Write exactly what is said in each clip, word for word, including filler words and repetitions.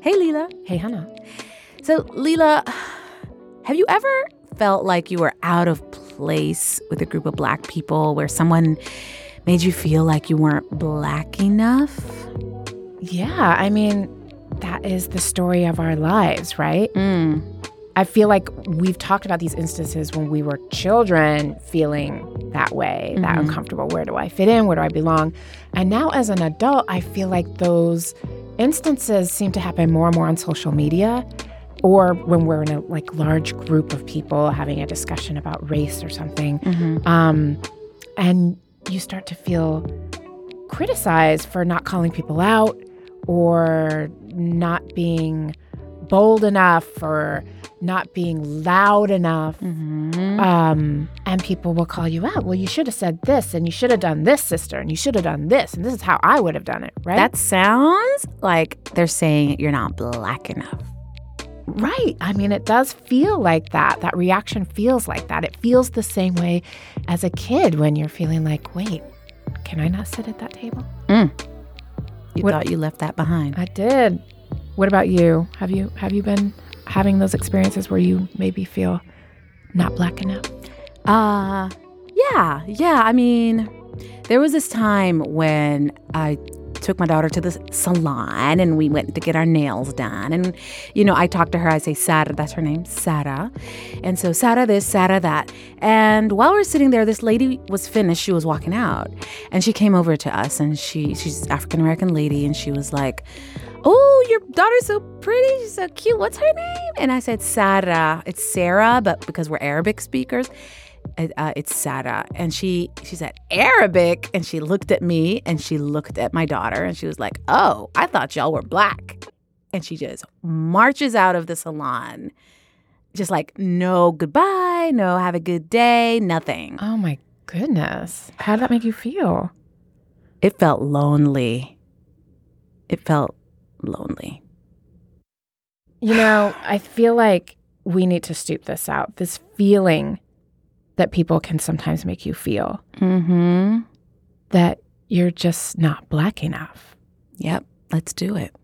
Hey, Leela. Hey, Hannah. So, Leela, have you ever felt like you were out of place with a group of Black people where someone made you feel like you weren't Black enough? Yeah, I mean, that is the story of our lives, right? Mm. I feel like we've talked about these instances when we were children feeling that way, mm-hmm. that uncomfortable. Where do I fit in? Where do I belong? And now as an adult, I feel like those instances seem to happen more and more on social media, or when we're in a like large group of people having a discussion about race or something. Mm-hmm. Um, and you start to feel criticized for not calling people out or not being bold enough or not being loud enough. Mm-hmm. Um, and people will call you out. Well, you should have said this, and you should have done this, sister, and you should have done this, and this is how I would have done it, right? That sounds like they're saying you're not Black enough. Right. I mean, it does feel like that. That reaction feels like that. It feels the same way as a kid when you're feeling like, wait, can I not sit at that table? Mm. You what, thought you left that behind. I did. What about you? Have you have you been having those experiences where you maybe feel not Black enough? Uh, yeah. Yeah. I mean, there was this time when I took my daughter to the salon and we went to get our nails done. And, you know, I talked to her. I say, Sarah, that's her name, Sarah. And so Sarah this, Sarah that. And while we were sitting there, this lady was finished. She was walking out. And she came over to us and she she's an African-American lady. And she was like, oh, your daughter's so pretty. She's so cute. What's her name? And I said, Sarah. It's Sarah, but because we're Arabic speakers, Uh, it's Sarah. And she she said, Arabic? And she looked at me and she looked at my daughter and she was like, oh, I thought y'all were Black. And she just marches out of the salon. Just like, no goodbye, no have a good day, nothing. Oh, my goodness. How did that make you feel? It felt lonely. It felt lonely. You know, I feel like we need to stoop this out. This feeling that people can sometimes make you feel. Mm-hmm. That you're just not Black enough. Yep, let's do it.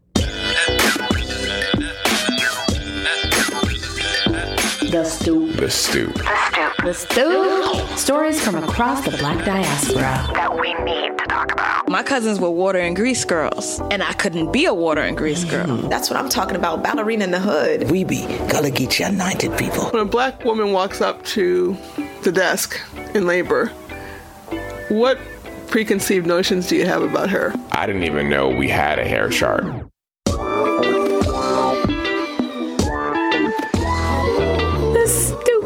The Stoop. The Stoop. The Stoop. The Stoop. Stories from across the Black diaspora that we need to talk about. My cousins were water and grease girls, and I couldn't be a water and grease girl. Mm-hmm. That's what I'm talking about, ballerina in the hood. We be Gullah Geechee United people. When a Black woman walks up to the desk in labor, what preconceived notions do you have about her? I didn't even know we had a hair chart. The Stoop.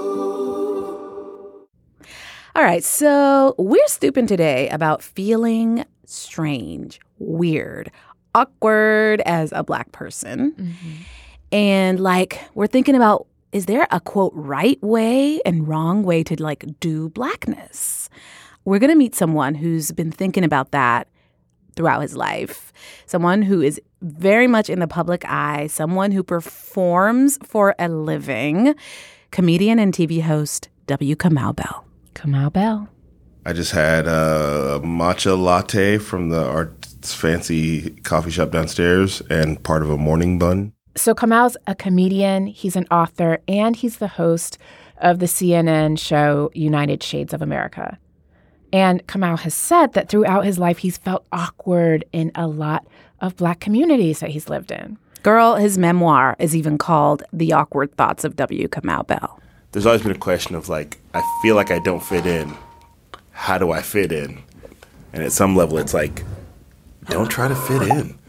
All right, so we're stooping today about feeling strange, weird, awkward as a Black person. Mm-hmm. And like, we're thinking about, is there a, quote, right way and wrong way to, like, do Blackness? We're going to meet someone who's been thinking about that throughout his life, someone who is very much in the public eye, someone who performs for a living, comedian and T V host W. Kamau Bell. Kamau Bell. I just had a matcha latte from the Art's Fancy coffee shop downstairs and part of a morning bun. So Kamau's a comedian, he's an author, and he's the host of the C N N show United Shades of America. And Kamau has said that throughout his life, he's felt awkward in a lot of Black communities that he's lived in. Girl, his memoir is even called The Awkward Thoughts of W. Kamau Bell. There's always been a question of, like, I feel like I don't fit in. How do I fit in? And at some level, it's like, don't try to fit in.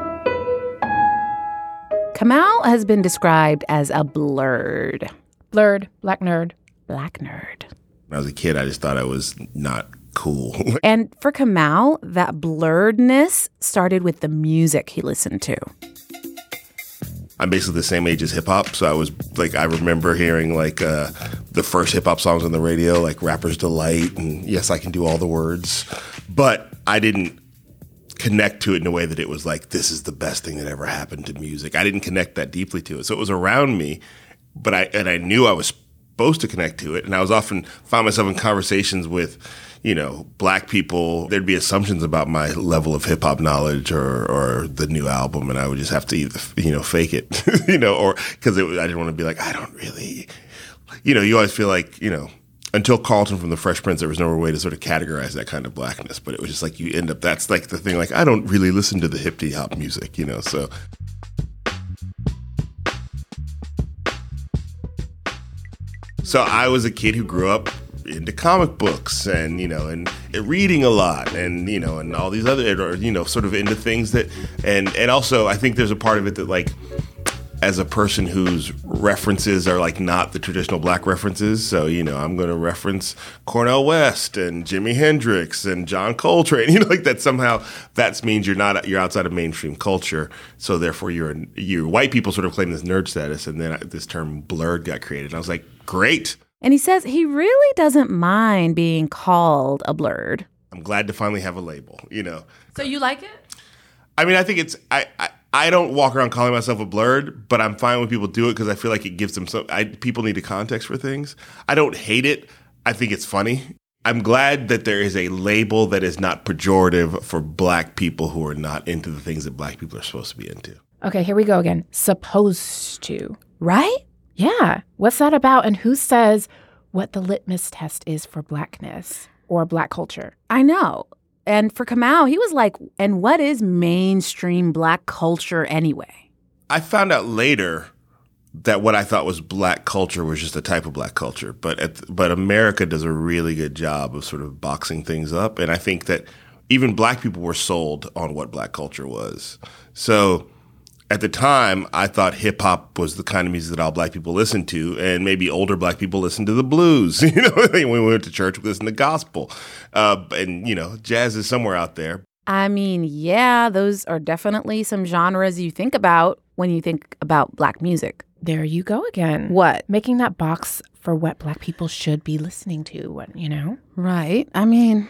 Kamau has been described as a blurred. Blurred, Black nerd. Black nerd. When I was a kid, I just thought I was not cool. And for Kamau, that blurredness started with the music he listened to. I'm basically the same age as hip-hop, so I was, like, I remember hearing, like, uh, the first hip-hop songs on the radio, like Rapper's Delight, and Yes, I Can Do All the Words. But I didn't connect to it in a way that it was like, this is the best thing that ever happened to music. I didn't connect that deeply to it. So it was around me, but I and I knew I was supposed to connect to it. And I was often found myself in conversations with, you know, black people. There'd be assumptions about my level of hip hop knowledge or, or the new album. And I would just have to either, you know, fake it, you know, or because I didn't want to be like, I don't really, you know, you always feel like, you know, until Carlton from The Fresh Prince, there was no way to sort of categorize that kind of blackness. But it was just like you end up, that's like the thing, like I don't really listen to the hip hop music, you know, so. So I was a kid who grew up into comic books and, you know, and reading a lot and, you know, and all these other, or, you know, sort of into things that, and, and also I think there's a part of it that like, as a person whose references are like not the traditional black references. So, you know, I'm going to reference Cornel West and Jimi Hendrix and John Coltrane, you know, like that somehow that means you're not, you're outside of mainstream culture. So therefore you're, you white people sort of claim this nerd status. And then this term blurred got created. And I was like, great. And he says he really doesn't mind being called a blurred. I'm glad to finally have a label, you know. So you like it? I mean, I think it's, I, I, I don't walk around calling myself a blurred, but I'm fine when people do it because I feel like it gives them some, I, people need a context for things. I don't hate it. I think it's funny. I'm glad that there is a label that is not pejorative for black people who are not into the things that black people are supposed to be into. Okay, here we go again. Supposed to. Right? Yeah. What's that about? And who says what the litmus test is for blackness or black culture? I know. And for Kamau, he was like, and what is mainstream black culture anyway? I found out later that what I thought was black culture was just a type of black culture. But at, but America does a really good job of sort of boxing things up. And I think that even black people were sold on what black culture was. So at the time, I thought hip hop was the kind of music that all black people listened to, and maybe older black people listened to the blues. You know, when we went to church, we listened to gospel, uh, and you know, jazz is somewhere out there. I mean, yeah, those are definitely some genres you think about when you think about black music. There you go again. What? Making that box for what black people should be listening to. What you know? Right. I mean,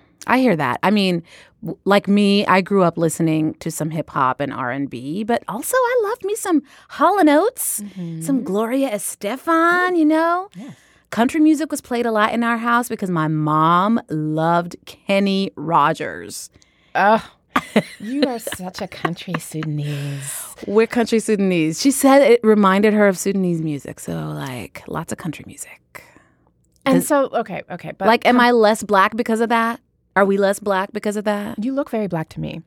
I hear that. I mean, w- like me, I grew up listening to some hip hop and R and B, but also I loved me some Hall and Oates, mm-hmm. some Gloria Estefan, you know? Yeah. Country music was played a lot in our house because my mom loved Kenny Rogers. Oh, you are such a country Sudanese. We're country Sudanese. She said it reminded her of Sudanese music, so like lots of country music. And so, okay, okay. But like, am I less black because of that? Are we less black because of that? You look very black to me.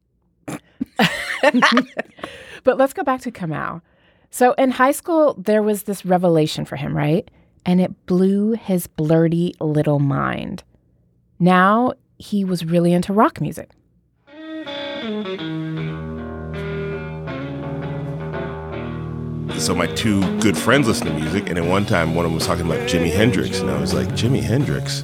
But let's go back to Kamau. So in high school, there was this revelation for him, right? And it blew his blurty little mind. Now he was really into rock music. So my two good friends listen to music, and at one time, one of them was talking about Jimi Hendrix, and I was like, Jimi Hendrix?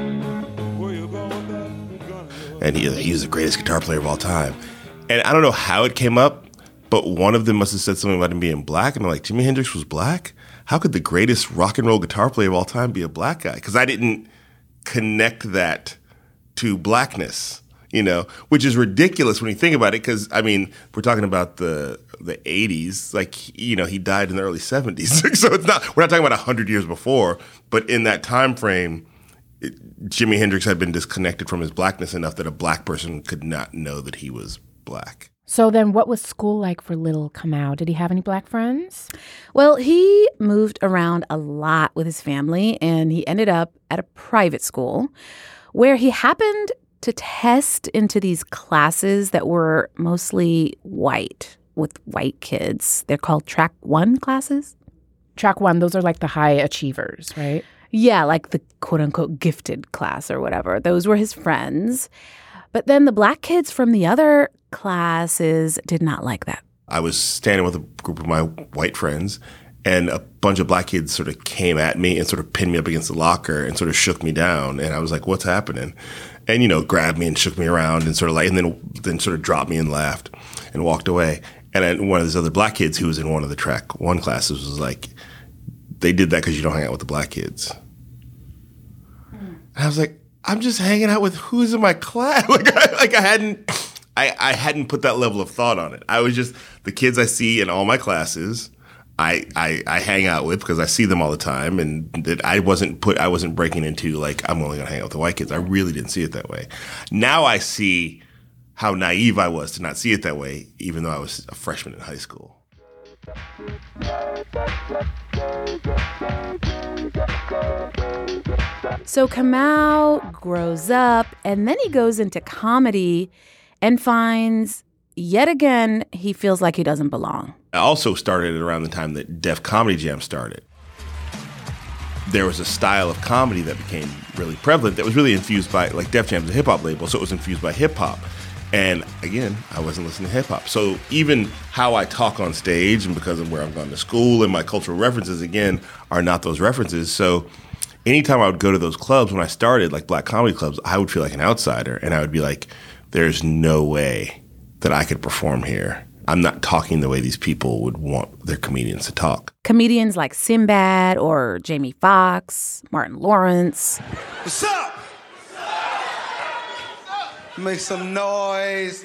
And he, he was the greatest guitar player of all time. And I don't know how it came up, but one of them must have said something about him being black. And I'm like, Jimi Hendrix was black? How could the greatest rock and roll guitar player of all time be a black guy? Because I didn't connect that to blackness, you know, which is ridiculous when you think about it. Because, I mean, we're talking about the the eighties. Like, you know, he died in the early seventies. So it's not, we're not talking about one hundred years before. But in that time frame, It, Jimi Hendrix had been disconnected from his blackness enough that a black person could not know that he was black. So then what was school like for little Kamau? Did he have any black friends? Well, he moved around a lot with his family, and he ended up at a private school where he happened to test into these classes that were mostly white, with white kids. They're called Track One classes. Track One, those are like the high achievers, right? Yeah, like the quote-unquote gifted class or whatever. Those were his friends. But then the black kids from the other classes did not like that. I was standing with a group of my white friends, and a bunch of black kids sort of came at me and sort of pinned me up against the locker and sort of shook me down. And I was like, what's happening? And, you know, grabbed me and shook me around and sort of like, and then then sort of dropped me and laughed and walked away. And then one of these other black kids who was in one of the Track One classes was like, they did that because you don't hang out with the black kids. And I was like, I'm just hanging out with who's in my class. Like, I, like I hadn't, I, I hadn't put that level of thought on it. I was just the kids I see in all my classes. I, I, I hang out with because I see them all the time, and that I wasn't put I wasn't breaking into like I'm only gonna hang out with the white kids. I really didn't see it that way. Now I see how naive I was to not see it that way, even though I was a freshman in high school. So Kamau grows up, and then he goes into comedy and finds, yet again, he feels like he doesn't belong. I also started around the time that Def Comedy Jam started. There was a style of comedy that became really prevalent that was really infused by, like Def Jam's a hip-hop label, so it was infused by hip-hop. And again, I wasn't listening to hip-hop. So even how I talk on stage, and because of where I'm going to school and my cultural references, again, are not those references. So anytime I would go to those clubs when I started, like black comedy clubs, I would feel like an outsider. And I would be like, there's no way that I could perform here. I'm not talking the way these people would want their comedians to talk. Comedians like Sinbad or Jamie Foxx, Martin Lawrence. What's up? Make some noise.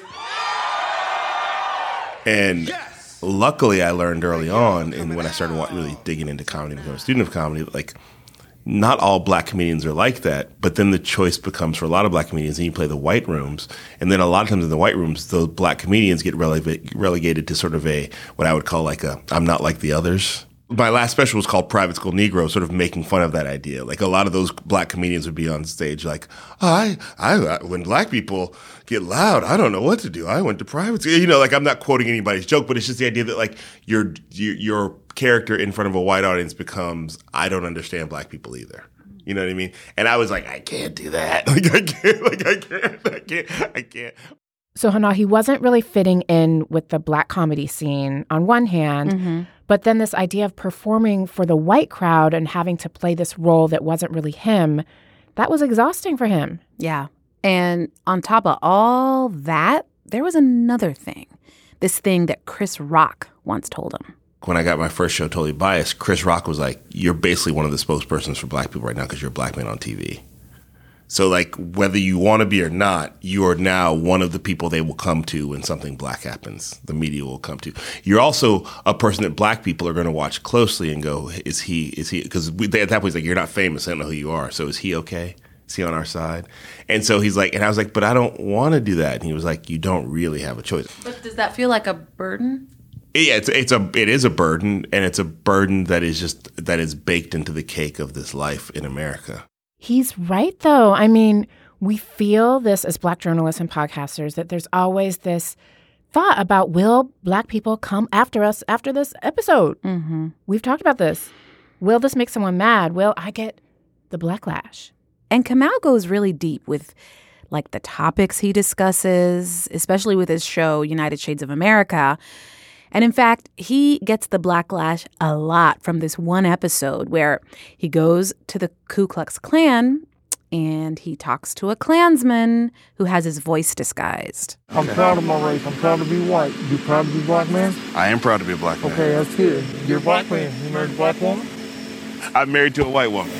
And yes. Luckily, I learned early on, and when I started really digging into comedy and becoming a student of comedy, like not all black comedians are like that, but then the choice becomes for a lot of black comedians, and you play the white rooms, and then a lot of times in the white rooms, those black comedians get rele- relegated to sort of a, what I would call like a, I'm not like the others. My last special was called Private School Negro, sort of making fun of that idea. Like a lot of those black comedians would be on stage like, oh, I, I, when black people get loud, I don't know what to do. I went to private school. You know, like I'm not quoting anybody's joke, but it's just the idea that like your, your, your character in front of a white audience becomes, I don't understand black people either. You know what I mean? And I was like, I can't do that. Like I can't, like I can't, I can't, I can't. So Hana, he wasn't really fitting in with the black comedy scene on one hand, mm-hmm. but then this idea of performing for the white crowd and having to play this role that wasn't really him, that was exhausting for him. Yeah. And on top of all that, there was another thing. This thing that Chris Rock once told him. When I got my first show, Totally Biased, Chris Rock was like, you're basically one of the spokespersons for black people right now because you're a black man on T V. So, like, whether you want to be or not, you are now one of the people they will come to when something black happens. The media will come to. You're also a person that black people are going to watch closely and go, is he, is he, because at that point, he's like, you're not famous. I don't know who you are. So is he okay? Is he on our side? And so he's like, and I was like, but I don't want to do that. And he was like, you don't really have a choice. But does that feel like a burden? Yeah, it's it's a it is a burden, and it's a burden that is just that is baked into the cake of this life in America. He's right, though. I mean, we feel this as black journalists and podcasters, that there's always this thought about, will black people come after us after this episode? Mm-hmm. We've talked about this. Will this make someone mad? Will I get the blacklash? And Kamau goes really deep with, like, the topics he discusses, especially with his show, United Shades of America. And in fact, he gets the blacklash a lot from this one episode where he goes to the Ku Klux Klan and he talks to a Klansman who has his voice disguised. I'm proud of my race. I'm proud to be white. You proud to be black man? I am proud to be a black man. Okay, that's good. You're a black man. You married a black woman? I'm married to a white woman.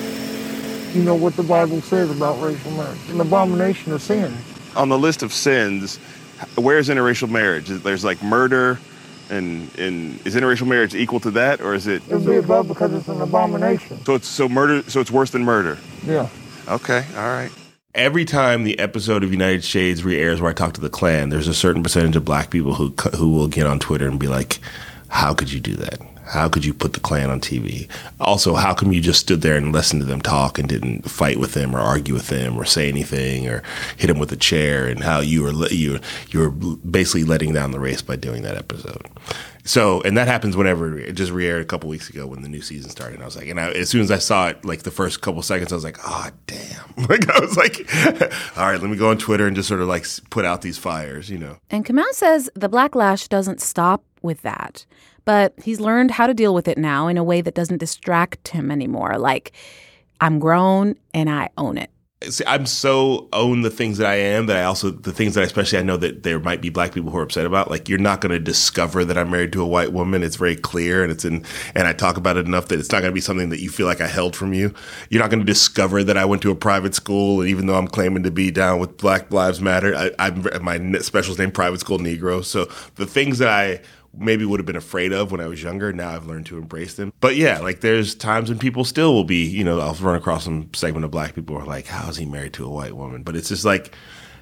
You know what the Bible says about racial marriage? An abomination of sin. On the list of sins, where's interracial marriage? There's like murder. And, and is interracial marriage equal to that, or is it? It'll be above because it's an abomination. So it's so murder. So it's worse than murder. Yeah. Okay. All right. Every time the episode of United Shades re-airs where I talk to the Klan, there's a certain percentage of black people who who will get on Twitter and be like, "How could you do that? How could you put the Klan on T V? Also, how come you just stood there and listened to them talk and didn't fight with them or argue with them or say anything or hit them with a chair? And how you were you you were basically letting down the race by doing that episode." So, and that happens whenever it just re-aired a couple weeks ago when the new season started. And I was like, and I, as soon as I saw it, like the first couple seconds, I was like, oh, damn. Like, I was like, all right, let me go on Twitter and just sort of like put out these fires, you know. And Kamau says the blacklash doesn't stop with that, but he's learned how to deal with it now in a way that doesn't distract him anymore. Like, I'm grown and I own it. See, I'm so own the things that I am that I also, the things that I, especially I know that there might be black people who are upset about. Like, you're not going to discover that I'm married to a white woman. It's very clear, and it's in, and I talk about it enough that it's not going to be something that you feel like I held from you. You're not going to discover that I went to a private school, and even though I'm claiming to be down with Black Lives Matter, I, I'm, my special's named Private School Negro. So the things that I maybe would have been afraid of when I was younger. Now I've learned to embrace them. But yeah, like there's times when people still will be, you know, I'll run across some segment of black people who are like, how is he married to a white woman? But it's just like,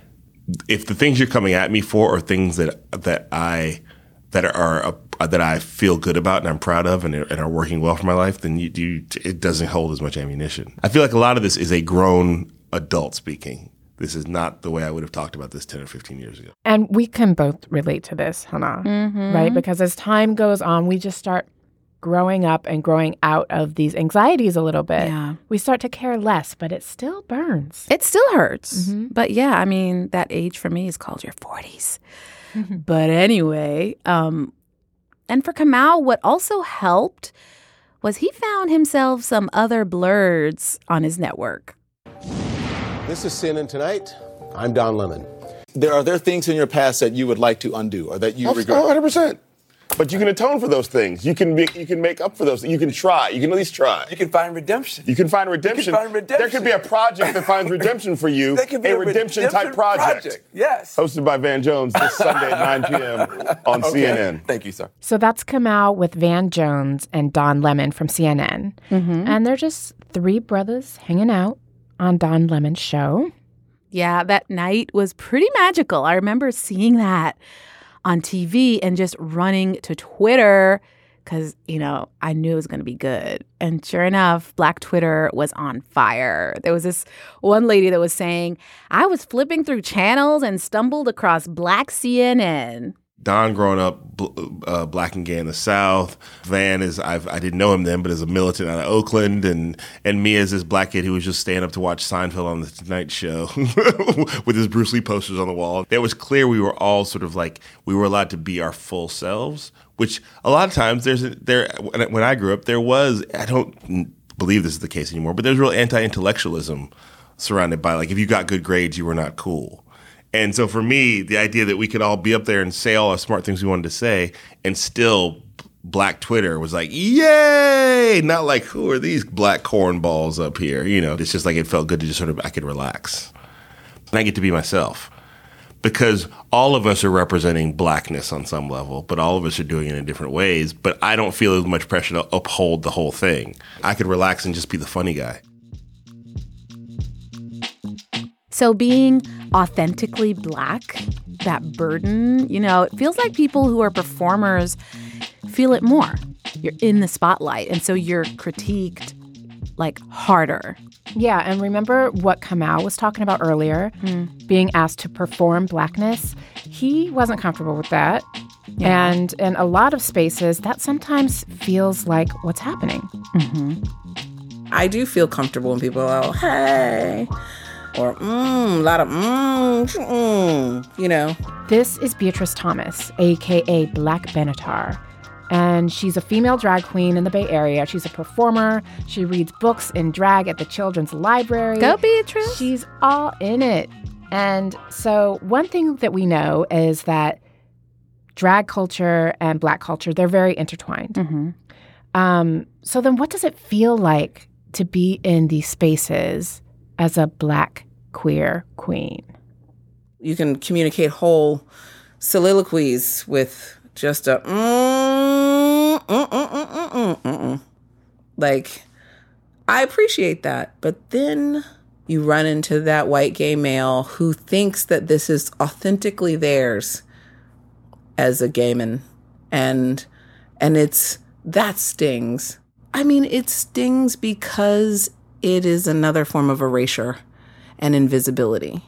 if the things you're coming at me for are things that that I that are uh, that I feel good about and I'm proud of and, and are working well for my life, then you, you it doesn't hold as much ammunition. I feel like a lot of this is a grown adult speaking. This is not the way I would have talked about this ten or fifteen years ago. And we can both relate to this, Hannah, mm-hmm. right? Because as time goes on, we just start growing up and growing out of these anxieties a little bit. Yeah. We start to care less, but it still burns. It still hurts. Mm-hmm. But yeah, I mean, that age for me is called your forties. Mm-hmm. But anyway, um, and for Kamau, what also helped was he found himself some other blurs on his network. This is C N N Tonight. I'm Don Lemon. There are there things in your past that you would like to undo or that you Oh, regret? one hundred percent. But you can atone for those things. You can make, you can make up for those. You can try. You can at least try. You can find redemption. You can find redemption. You can find redemption. There could be a project that finds redemption for you. There could be a a redemption, redemption type project. project. Yes. Hosted by Van Jones this Sunday at nine p.m. on Okay. C N N. Thank you, sir. So that's Kamau with Van Jones and Don Lemon from C N N. Mm-hmm. And they're just three brothers hanging out on Don Lemon's show. Yeah, that night was pretty magical. I remember seeing that on T V and just running to Twitter because, you know, I knew it was going to be good. And sure enough, Black Twitter was on fire. There was this one lady that was saying, I was flipping through channels and stumbled across Black C N N. Don growing up uh, black and gay in the South. Van is, I've, I didn't know him then, but as a militant out of Oakland. And, and me as this black kid who was just staying up to watch Seinfeld on the Tonight Show with his Bruce Lee posters on the wall. It was clear we were all sort of like, we were allowed to be our full selves, which a lot of times there's, a, there, when I grew up, there was, I don't believe this is the case anymore, but there's real anti-intellectualism surrounded by like, if you got good grades, you were not cool. And so for me, the idea that we could all be up there and say all the smart things we wanted to say and still Black Twitter was like, yay! Not like, who are these black cornballs up here? You know, it's just like it felt good to just sort of, I could relax. And I get to be myself. Because all of us are representing blackness on some level, but all of us are doing it in different ways. But I don't feel as much pressure to uphold the whole thing. I could relax and just be the funny guy. So being authentically black, that burden, you know, it feels like people who are performers feel it more. You're in the spotlight, and so you're critiqued, like, harder. Yeah, and remember what Kamau was talking about earlier, mm. being asked to perform blackness? He wasn't comfortable with that. Yeah. And in a lot of spaces, that sometimes feels like what's happening. Mm-hmm. I do feel comfortable when people are, oh, hey, or mm, a lot of mm, mm, you know. This is Beatrice Thomas, a k a. Black Benatar. And she's a female drag queen in the Bay Area. She's a performer. She reads books in drag at the Children's Library. Go, Beatrice. She's all in it. And so one thing that we know is that drag culture and black culture, they're very intertwined. Mm-hmm. Um, so then what does it feel like to be in these spaces as a black queer queen? You can communicate whole soliloquies with just a mm, mm, mm, mm, mm, mm, mm. Like, I appreciate that. But then you run into that white gay male who thinks that this is authentically theirs as a gay man. And, and it's, that stings. I mean, it stings because it is another form of erasure and invisibility.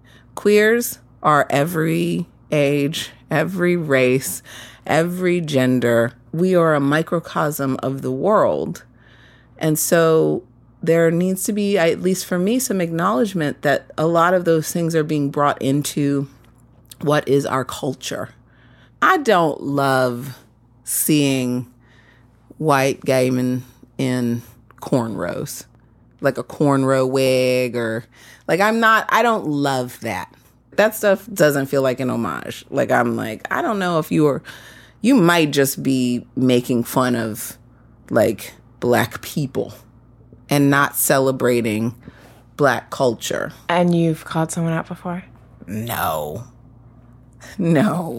Queers are every age, every race, every gender. We are a microcosm of the world. And so there needs to be, at least for me, some acknowledgement that a lot of those things are being brought into what is our culture. I don't love seeing white gay men in cornrows, like a cornrow wig, or like, I'm not, I don't love that. That stuff doesn't feel like an homage. Like, I'm like, I don't know if you are, you might just be making fun of like black people and not celebrating black culture. And you've called someone out before? No. No.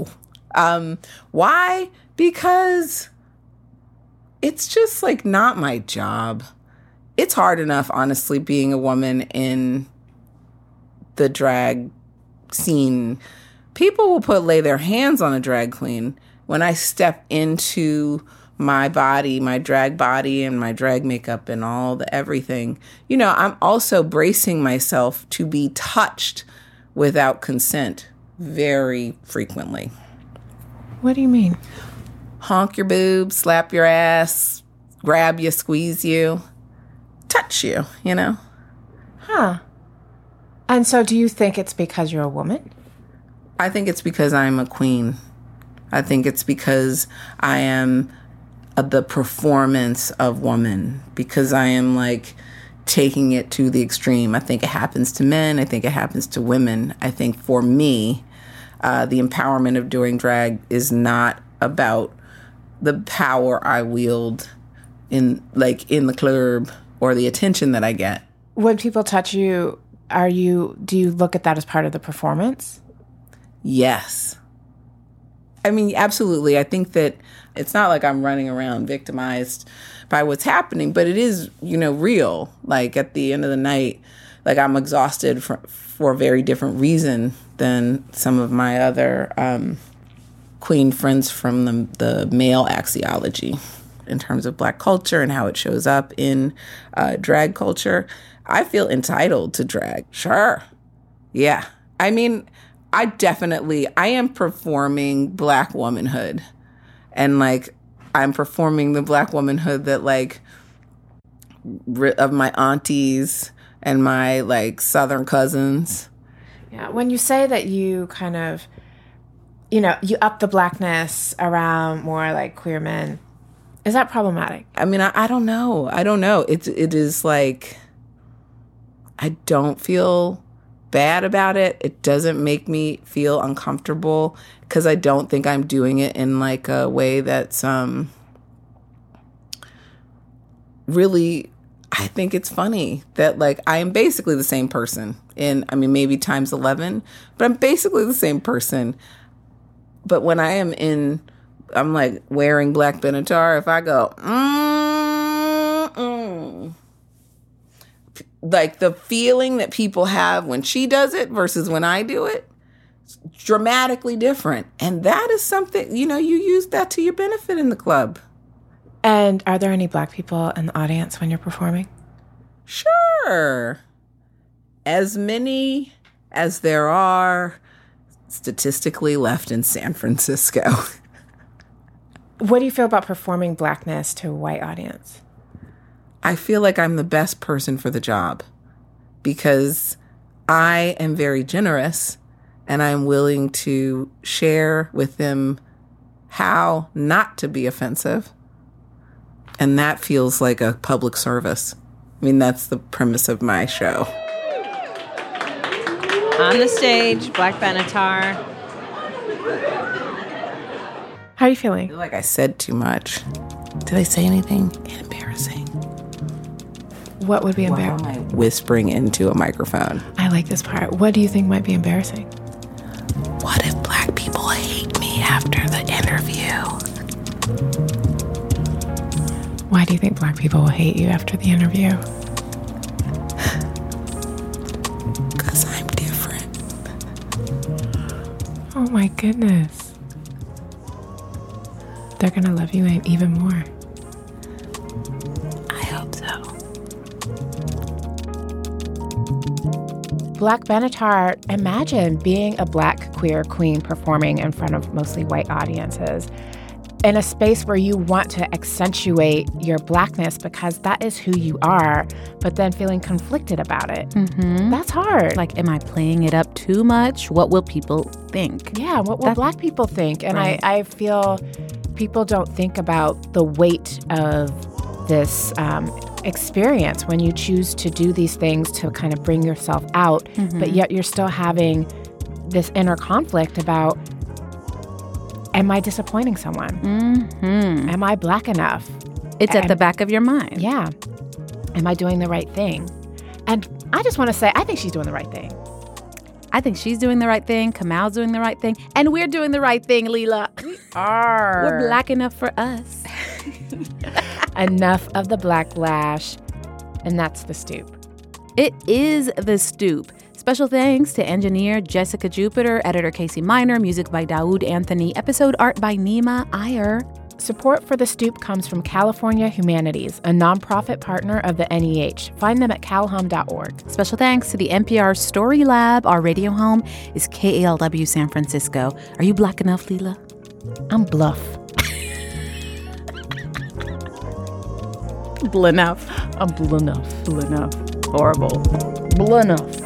Um, why? Because it's just like not my job. It's hard enough, honestly, being a woman in the drag scene. People will put lay their hands on a drag queen. When I step into my body, my drag body and my drag makeup and all the everything, you know, I'm also bracing myself to be touched without consent very frequently. What do you mean? Honk your boobs, slap your ass, grab you, squeeze you, touch you, you know? Huh. And so do you think it's because you're a woman? I think it's because I'm a queen. I think it's because I am uh, the performance of woman, because I am like taking it to the extreme. I think it happens to men. I think it happens to women. I think for me, uh, the empowerment of doing drag is not about the power I wield in like in the club or the attention that I get. When people touch you, are you do you look at that as part of the performance? Yes. I mean, absolutely. I think that it's not like I'm running around victimized by what's happening, but it is, you know, real. Like at the end of the night, like I'm exhausted for, for a very different reason than some of my other um, queen friends from the, the male axiology in terms of Black culture and how it shows up in uh, drag culture. I feel entitled to drag. Sure. Yeah. I mean, I definitely, I am performing Black womanhood. And like, I'm performing the Black womanhood that like, of my aunties and my like Southern cousins. Yeah. When you say that you kind of, you know, you up the Blackness around more like queer men, is that problematic? I mean, I, I don't know. I don't know. It's, it is like, I don't feel bad about it. It doesn't make me feel uncomfortable because I don't think I'm doing it in like a way that's um really, I think it's funny that like I am basically the same person in, I mean, maybe times eleven, but I'm basically the same person. But when I am in, I'm like wearing Black Benatar, if I go, mm-mm, like the feeling that people have when she does it versus when I do it, it's dramatically different. And that is something, you know, you use that to your benefit in the club. And are there any Black people in the audience when you're performing? Sure. As many as there are statistically left in San Francisco. What do you feel about performing Blackness to a white audience? I feel like I'm the best person for the job because I am very generous and I'm willing to share with them how not to be offensive. And that feels like a public service. I mean, that's the premise of my show. On the stage, Black Benatar. How are you feeling? I feel like I said too much. Did I say anything embarrassing? What would be embarrassing? Why am I whispering into a microphone? I like this part. What do you think might be embarrassing? What if Black people hate me after the interview? Why do you think Black people will hate you after the interview? Because I'm different. Oh my goodness. They're going to love you even more. I hope so. Black Benatar, imagine being a Black queer queen performing in front of mostly white audiences in a space where you want to accentuate your Blackness because that is who you are, but then feeling conflicted about it. Mm-hmm. That's hard. Like, am I playing it up too much? What will people think? Yeah, what will That's, Black people think? And right. I, I feel people don't think about the weight of this um, experience when you choose to do these things to kind of bring yourself out, mm-hmm. but yet you're still having this inner conflict about, am I disappointing someone? Mm-hmm. Am I Black enough? It's Am, at the back of your mind. Yeah. Am I doing the right thing? And I just want to say, I think she's doing the right thing. I think she's doing the right thing. Kamal's doing the right thing. And we're doing the right thing, Leela. We are. We're black enough for us. Enough of the black lash. And that's The Stoop. It is The Stoop. Special thanks to engineer Jessica Jupiter, editor Casey Minor, music by Daoud Anthony, episode art by Nima Iyer. Support for The Stoop comes from California Humanities, a nonprofit partner of the N E H. Find them at calhum dot org. Special thanks to the N P R Story Lab. Our radio home is K A L W San Francisco. Are you black enough, Leela? I'm bluff. Bl enough. I'm bl enough. Bl enough. Horrible. Bl enough.